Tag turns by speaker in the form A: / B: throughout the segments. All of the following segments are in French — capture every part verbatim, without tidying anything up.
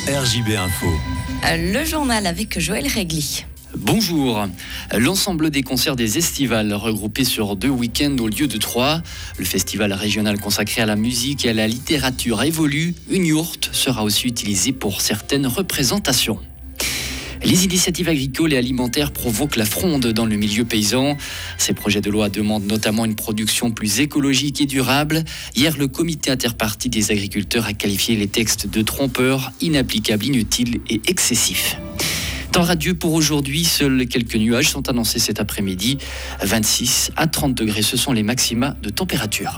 A: R J B Info.
B: Le journal avec Joël Régli.
C: Bonjour. L'ensemble des concerts des Estivales regroupés sur deux week-ends au lieu de trois. Le festival régional consacré à la musique et à la littérature évolue. Une yourte sera aussi utilisée pour certaines représentations. Les initiatives agricoles et alimentaires provoquent la fronde dans le milieu paysan. Ces projets de loi demandent notamment une production plus écologique et durable. Hier, le comité interparti des agriculteurs a qualifié les textes de trompeurs, inapplicables, inutiles et excessifs. Temps radieux pour aujourd'hui, seuls quelques nuages sont annoncés cet après-midi. vingt-six à trente degrés, ce sont les maxima de température.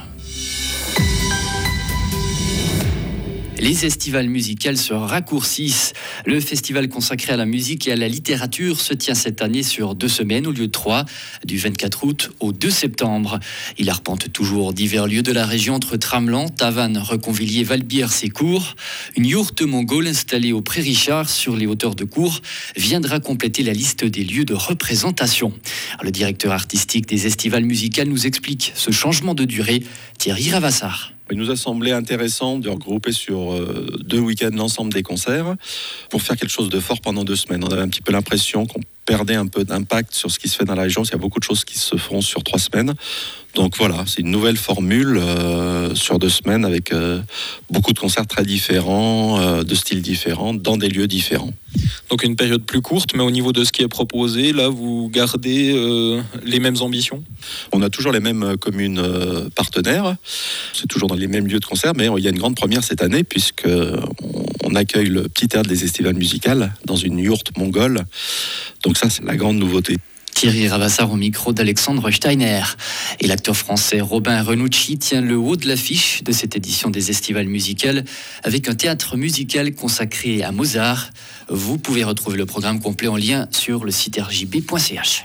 C: Les estivales musicales se raccourcissent. Le festival consacré à la musique et à la littérature se tient cette année sur deux semaines au lieu de trois, du vingt-quatre août au deux septembre. Il arpente toujours divers lieux de la région entre Tramelan, Tavannes, Reconvilliers, Valbière, Sécourt. Une yourte mongole installée au Pré Richard sur les hauteurs de Cours viendra compléter la liste des lieux de représentation. Le directeur artistique des estivales musicales nous explique ce changement de durée. Thierry Ravassar.
D: Il nous a semblé intéressant de regrouper sur euh, deux week-ends l'ensemble des concerts pour faire quelque chose de fort pendant deux semaines. On avait un petit peu l'impression qu'on perdait un peu d'impact sur ce qui se fait dans la région. Il y a beaucoup de choses qui se feront sur trois semaines. Donc voilà, c'est une nouvelle formule euh, sur deux semaines avec euh, beaucoup de concerts très différents, euh, de styles différents, dans des lieux différents.
E: Donc une période plus courte, mais au niveau de ce qui est proposé, là vous gardez euh, les mêmes ambitions ?
D: On a toujours les mêmes communes euh, partenaires, c'est toujours dans les mêmes lieux de concert, mais il y a une grande première cette année puisque on, on accueille le petit théâtre des estivales musicales dans une yourte mongole. Donc ça, c'est la grande nouveauté.
C: Thierry Ravassar au micro d'Alexandre Steiner. Et l'acteur français Robin Renucci tient le haut de l'affiche de cette édition des Estivales musicales avec un théâtre musical consacré à Mozart. Vous pouvez retrouver le programme complet en lien sur le site r j b point c h.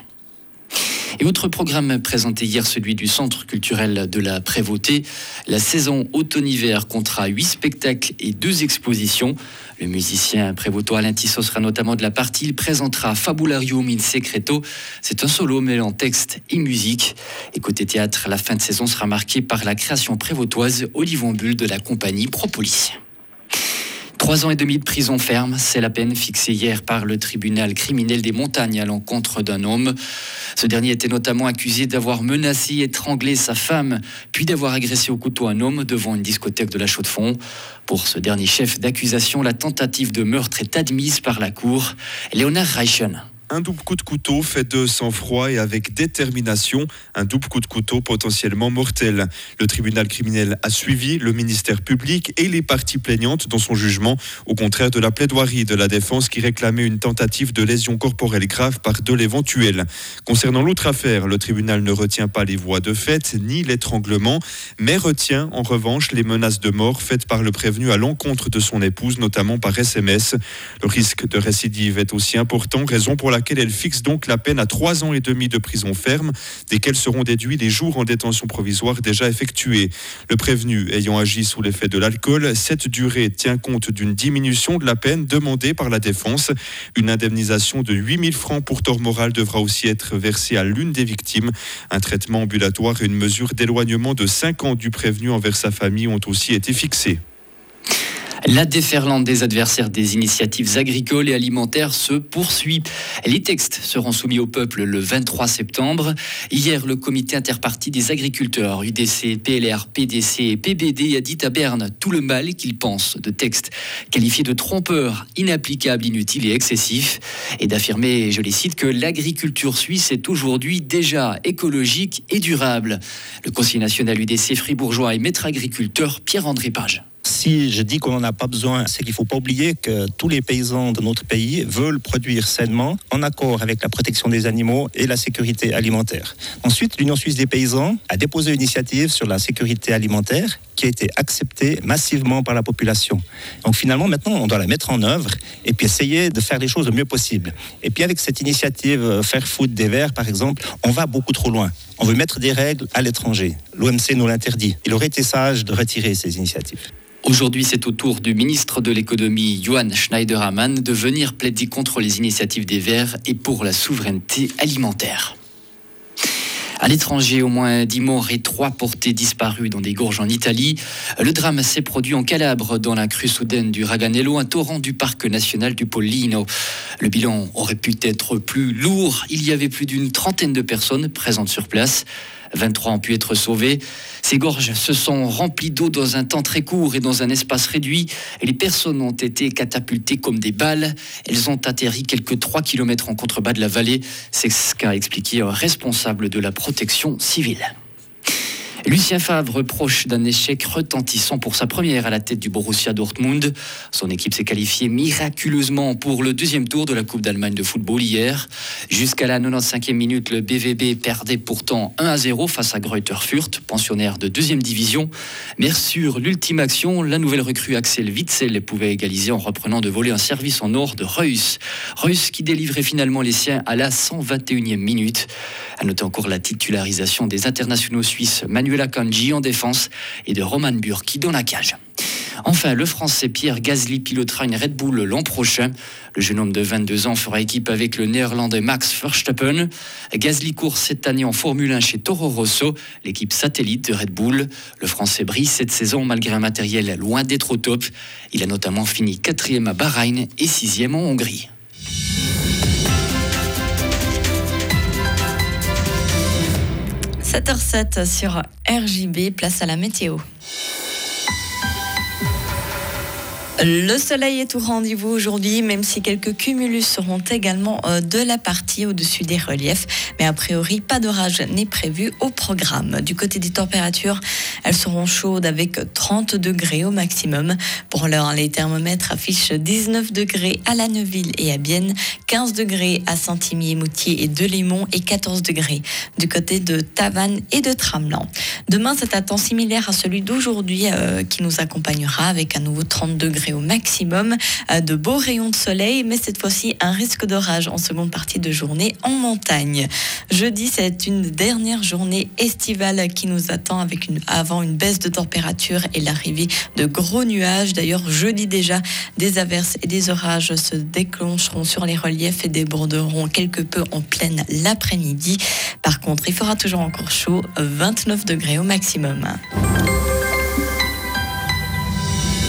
C: Et autre programme présenté hier, celui du Centre culturel de la Prévôté. La saison automne-hiver comptera huit spectacles et deux expositions. Le musicien prévôtois Alain Tissot sera notamment de la partie. Il présentera Fabularium in Secreto. C'est un solo mêlant texte et musique. Et côté théâtre, la fin de saison sera marquée par la création prévôtoise Olivon Bulle de la compagnie Propolis. Trois ans et demi de prison ferme, c'est la peine fixée hier par le tribunal criminel des montagnes à l'encontre d'un homme. Ce dernier était notamment accusé d'avoir menacé et étranglé sa femme, puis d'avoir agressé au couteau un homme devant une discothèque de la Chaux-de-Fonds. Pour ce dernier chef d'accusation, la tentative de meurtre est admise par la cour. Léonard Reichen.
F: Un double coup de couteau fait de sang-froid et avec détermination, un double coup de couteau potentiellement mortel. Le tribunal criminel a suivi le ministère public et les parties plaignantes dans son jugement, au contraire de la plaidoirie de la défense qui réclamait une tentative de lésion corporelle grave par de l'éventuel. Concernant l'autre affaire, le tribunal ne retient pas les voies de fait ni l'étranglement, mais retient en revanche les menaces de mort faites par le prévenu à l'encontre de son épouse, notamment par S M S. Le risque de récidive est aussi important, raison pour laquelle laquelle elle fixe donc la peine à trois ans et demi de prison ferme, desquels seront déduits les jours en détention provisoire déjà effectués. Le prévenu ayant agi sous l'effet de l'alcool, cette durée tient compte d'une diminution de la peine demandée par la défense. Une indemnisation de huit mille francs pour tort moral devra aussi être versée à l'une des victimes. Un traitement ambulatoire et une mesure d'éloignement de cinq ans du prévenu envers sa famille ont aussi été fixés.
C: La déferlante des adversaires des initiatives agricoles et alimentaires se poursuit. Les textes seront soumis au peuple le vingt-trois septembre. Hier, le comité interparti des agriculteurs, U D C, P L R, P D C et P B D, a dit à Berne tout le mal qu'il pense de textes qualifiés de trompeurs, inapplicables, inutiles et excessifs, et d'affirmer, je les cite, que l'agriculture suisse est aujourd'hui déjà écologique et durable. Le conseiller national U D C fribourgeois et maître agriculteur Pierre-André Page.
G: Si je dis qu'on n'en a pas besoin, c'est qu'il ne faut pas oublier que tous les paysans de notre pays veulent produire sainement, en accord avec la protection des animaux et la sécurité alimentaire. Ensuite, l'Union suisse des paysans a déposé une initiative sur la sécurité alimentaire qui a été acceptée massivement par la population. Donc finalement, maintenant, on doit la mettre en œuvre et puis essayer de faire les choses le mieux possible. Et puis avec cette initiative Faire foutre des verres, par exemple, on va beaucoup trop loin. On veut mettre des règles à l'étranger. L'O M C nous l'interdit. Il aurait été sage de retirer ces initiatives.
C: Aujourd'hui, c'est au tour du ministre de l'économie, Johann Schneider-Ammann, de venir plaider contre les initiatives des Verts et pour la souveraineté alimentaire. À l'étranger, au moins dix morts et trois portés disparus dans des gorges en Italie. Le drame s'est produit en Calabre, dans la crue soudaine du Raganello, un torrent du parc national du Pollino. Le bilan aurait pu être plus lourd. Il y avait plus d'une trentaine de personnes présentes sur place. vingt-trois ont pu être sauvés. Ces gorges se sont remplies d'eau dans un temps très court et dans un espace réduit. Et les personnes ont été catapultées comme des balles. Elles ont atterri quelques trois kilomètres en contrebas de la vallée. C'est ce qu'a expliqué un responsable de la protection civile. Lucien Favre, proche d'un échec retentissant pour sa première à la tête du Borussia Dortmund. Son équipe s'est qualifiée miraculeusement pour le deuxième tour de la Coupe d'Allemagne de football hier. Jusqu'à la quatre-vingt-quinzième minute, le B V B perdait pourtant un à zéro face à Greuther Fürth, pensionnaire de deuxième division. Mais sur l'ultime action, la nouvelle recrue Axel Witsel pouvait égaliser en reprenant de voler un service en or de Reus. Reus qui délivrait finalement les siens à la cent vingt et unième minute. À noter encore la titularisation des internationaux suisses Manuel Akanji en défense et de Roman Bürki dans la cage. Enfin, le Français Pierre Gasly pilotera une Red Bull l'an prochain. Le jeune homme de vingt-deux ans fera équipe avec le Néerlandais Max Verstappen. Gasly court cette année en Formule un chez Toro Rosso, l'équipe satellite de Red Bull. Le Français brille cette saison malgré un matériel loin d'être au top. Il a notamment fini quatrième à Bahreïn et sixième en Hongrie.
B: sept heures sept sur R J B, place à la météo. Le soleil est au rendez-vous aujourd'hui, même si quelques cumulus seront également de la partie au-dessus des reliefs. Mais a priori, pas d'orage n'est prévu au programme. Du côté des températures, elles seront chaudes avec trente degrés au maximum. Pour l'heure, les thermomètres affichent dix-neuf degrés à La Neuville et à Bienne, quinze degrés à Saint-Imier-Moutier et Delémont et quatorze degrés du côté de Tavannes et de Tramelan. Demain, c'est un temps similaire à celui d'aujourd'hui euh, qui nous accompagnera avec à nouveau trente degrés au maximum, de beaux rayons de soleil, mais cette fois-ci un risque d'orage en seconde partie de journée en montagne. Jeudi, c'est une dernière journée estivale qui nous attend avec une, avant une baisse de température et l'arrivée de gros nuages. D'ailleurs, jeudi déjà, des averses et des orages se déclencheront sur les reliefs et déborderont quelque peu en pleine l'après-midi. Par contre, il fera toujours encore chaud, vingt-neuf degrés au maximum.